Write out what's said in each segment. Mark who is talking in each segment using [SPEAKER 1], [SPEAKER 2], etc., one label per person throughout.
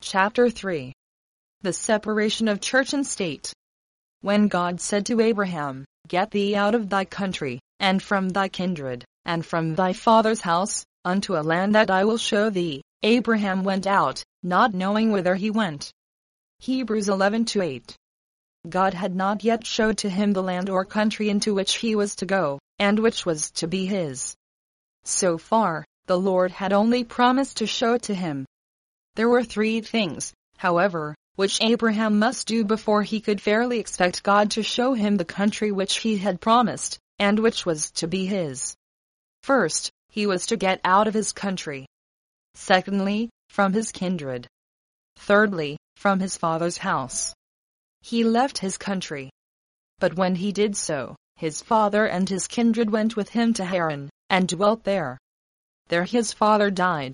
[SPEAKER 1] Chapter 3. The separation of church and state. When God said to Abraham, "Get thee out of thy country, and from thy kindred, and from thy father's house, unto a land that I will show thee," Abraham went out, not knowing whither he went. Hebrews 11:8. God had not yet showed to him the land or country into which he was to go, and which was to be his. So far, the Lord had only promised to show it to him. There were 3 things, however, which Abraham must do before he could fairly expect God to show him the country which he had promised, and which was to be his. First, he was to get out of his country. Secondly, from his kindred. Thirdly, from his father's house. He left his country. But when he did so, his father and his kindred went with him to Haran, and dwelt there. There his father died.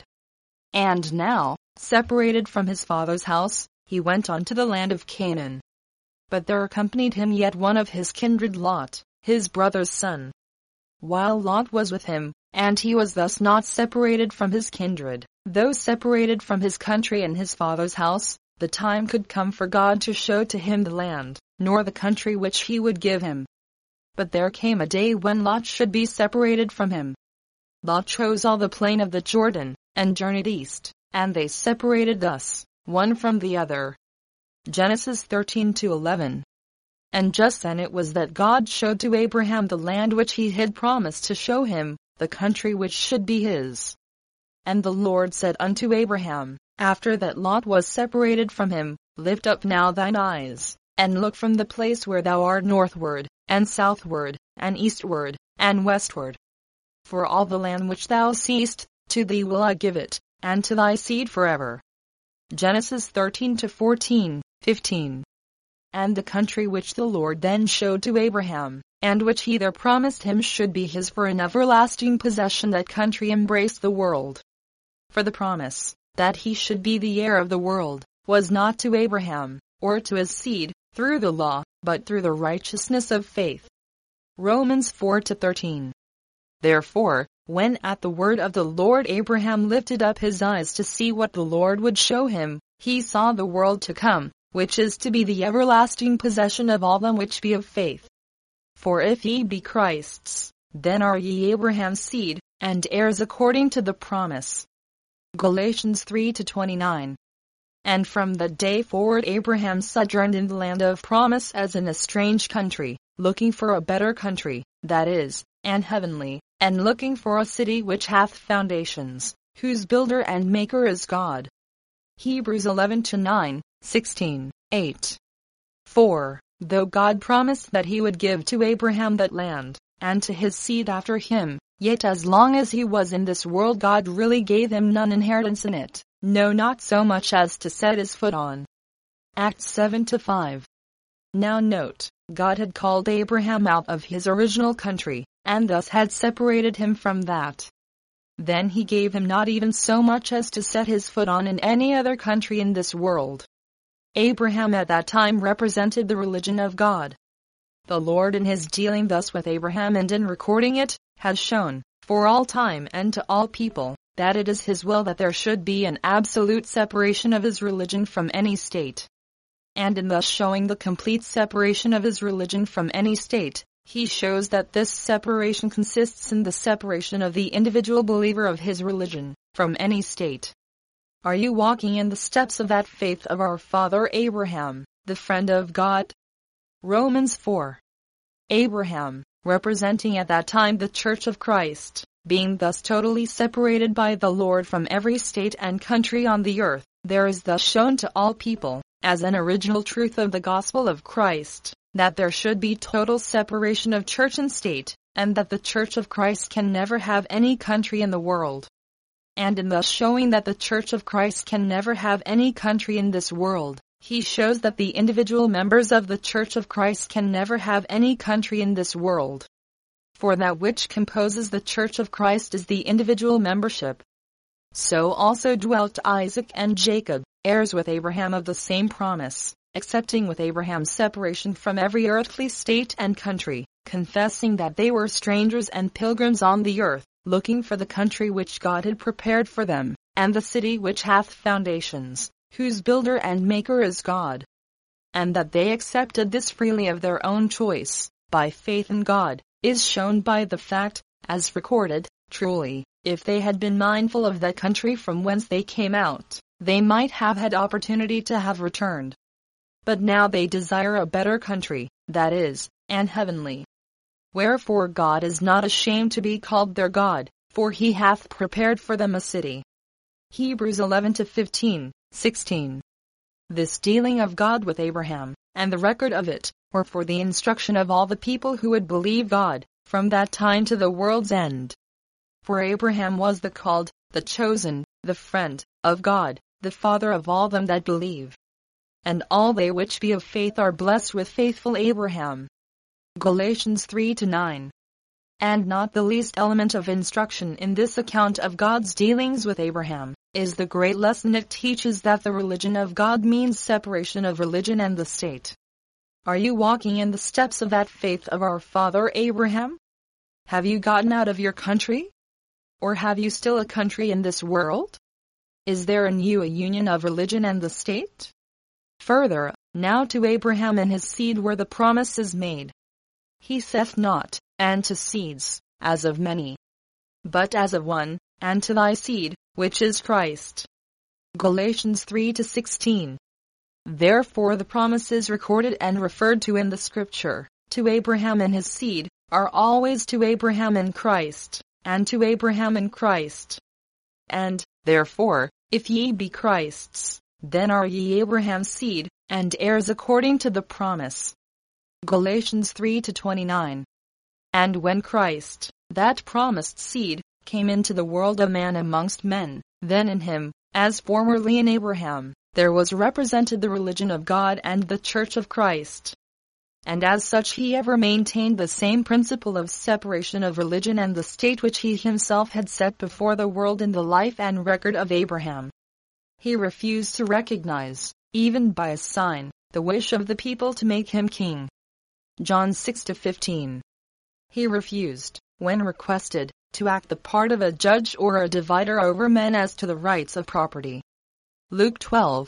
[SPEAKER 1] And now, separated from his father's house, he went on to the land of Canaan. But there accompanied him yet one of his kindred, Lot, his brother's son. While Lot was with him, and he was thus not separated from his kindred, though separated from his country and his father's house, the time could come for God to show to him the land, nor the country which he would give him. But there came a day when Lot should be separated from him. Lot chose all the plain of the Jordan, and journeyed east, and they separated thus, one from the other. Genesis 13:11. And just then it was that God showed to Abraham the land which he had promised to show him, the country which should be his. And the Lord said unto Abraham, after that Lot was separated from him, Lift up now thine eyes, and look from the place where thou art northward, and southward, and eastward, and westward. For all the land which thou seest, to thee will I give it, and to thy seed forever. Genesis 13:14, 15. And the country which the Lord then showed to Abraham, and which he there promised him should be his for an everlasting possession, that country embraced the world. For the promise, that he should be the heir of the world, was not to Abraham, or to his seed, through the law, but through the righteousness of faith. Romans 4:13. Therefore, when at the word of the Lord Abraham lifted up his eyes to see what the Lord would show him, he saw the world to come, which is to be the everlasting possession of all them which be of faith. For if ye be Christ's, then are ye Abraham's seed, and heirs according to the promise. Galatians 3:29. And from that day forward Abraham sojourned in the land of promise as in a strange country, looking for a better country, that is, and heavenly, and looking for a city which hath foundations, whose builder and maker is God. Hebrews 11:9, 16, 8. For, though God promised that he would give to Abraham that land, and to his seed after him, yet as long as he was in this world God really gave him none inheritance in it, no, not so much as to set his foot on. Acts 7:5. Now note, God had called Abraham out of his original country, and thus had separated him from that. Then he gave him not even so much as to set his foot on in any other country in this world. Abraham at that time represented the religion of God. The Lord in his dealing thus with Abraham and in recording it, has shown, for all time and to all people, that it is his will that there should be an absolute separation of his religion from any state. And in thus showing the complete separation of his religion from any state, he shows that this separation consists in the separation of the individual believer of his religion, from any state. Are you walking in the steps of that faith of our father Abraham, the friend of God? Romans 4. Abraham, representing at that time the Church of Christ, being thus totally separated by the Lord from every state and country on the earth, there is thus shown to all people, as an original truth of the gospel of Christ, that there should be total separation of church and state, and that the Church of Christ can never have any country in the world. And in thus showing that the Church of Christ can never have any country in this world, he shows that the individual members of the Church of Christ can never have any country in this world. For that which composes the Church of Christ is the individual membership. So also dwelt Isaac and Jacob, heirs with Abraham of the same promise, accepting with Abraham separation from every earthly state and country, confessing that they were strangers and pilgrims on the earth, looking for the country which God had prepared for them, and the city which hath foundations, whose builder and maker is God. And that they accepted this freely of their own choice, by faith in God, is shown by the fact, as recorded, truly, if they had been mindful of that country from whence they came out, they might have had opportunity to have returned. But now they desire a better country, that is, an heavenly. Wherefore God is not ashamed to be called their God, for he hath prepared for them a city. Hebrews 11-15, 16. This dealing of God with Abraham, and the record of it, were for the instruction of all the people who would believe God, from that time to the world's end. For Abraham was the called, the chosen, the friend, of God, the father of all them that believe. And all they which be of faith are blessed with faithful Abraham. Galatians 3-9. And not the least element of instruction in this account of God's dealings with Abraham, is the great lesson it teaches that the religion of God means separation of religion and the state. Are you walking in the steps of that faith of our father Abraham? Have you gotten out of your country? Or have you still a country in this world? Is there in you a union of religion and the state? Further, now to Abraham and his seed were the promises made. He saith not, and to seeds, as of many, but as of one, and to thy seed, which is Christ. Galatians 3-16. Therefore the promises recorded and referred to in the Scripture, to Abraham and his seed, are always to Abraham in Christ, and to Abraham in Christ. And, therefore, if ye be Christ's, then are ye Abraham's seed, and heirs according to the promise. Galatians 3-29. And when Christ, that promised seed, came into the world a man amongst men, then in him, as formerly in Abraham, there was represented the religion of God and the church of Christ. And as such he ever maintained the same principle of separation of religion and the state which he himself had set before the world in the life and record of Abraham. He refused to recognize, even by a sign, the wish of the people to make him king. John 6-15. He refused, when requested, to act the part of a judge or a divider over men as to the rights of property. Luke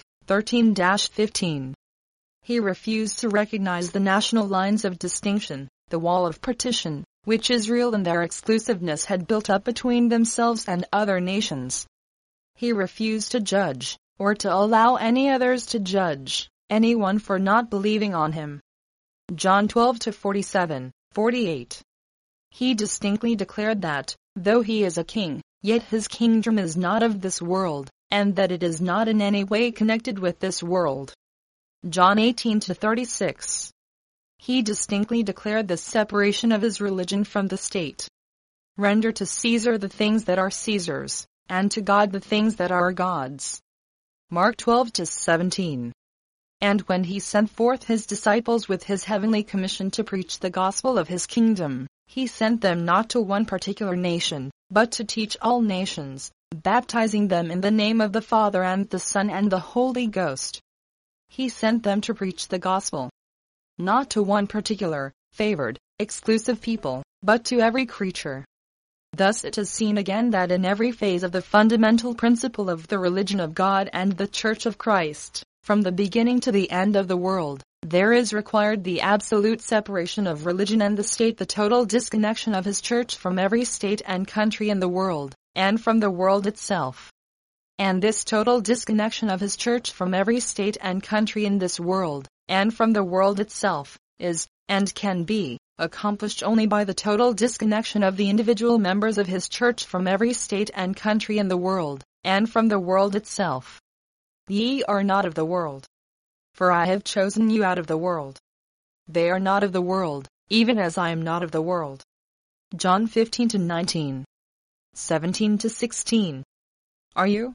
[SPEAKER 1] 12:13-15. He refused to recognize the national lines of distinction, the wall of partition, which Israel in their exclusiveness had built up between themselves and other nations. He refused to judge, or to allow any others to judge, anyone for not believing on him. John 12-47, 48. He distinctly declared that, though he is a king, yet his kingdom is not of this world, and that it is not in any way connected with this world. John 18-36. He distinctly declared the separation of his religion from the state. Render to Caesar the things that are Caesar's, and to God the things that are God's. Mark 12-17. And when he sent forth his disciples with his heavenly commission to preach the gospel of his kingdom, he sent them not to one particular nation, but to teach all nations, baptizing them in the name of the Father and the Son and the Holy Ghost. He sent them to preach the gospel, not to one particular, favored, exclusive people, but to every creature. Thus it is seen again that in every phase of the fundamental principle of the religion of God and the Church of Christ, from the beginning to the end of the world, there is required the absolute separation of religion and the state, the total disconnection of his church from every state and country in the world, and from the world itself. And this total disconnection of his church from every state and country in this world, and from the world itself, is, and can be, accomplished only by the total disconnection of the individual members of his church from every state and country in the world, and from the world itself. Ye are not of the world, for I have chosen you out of the world. They are not of the world, even as I am not of the world. John 15-19. 17-16. Are you?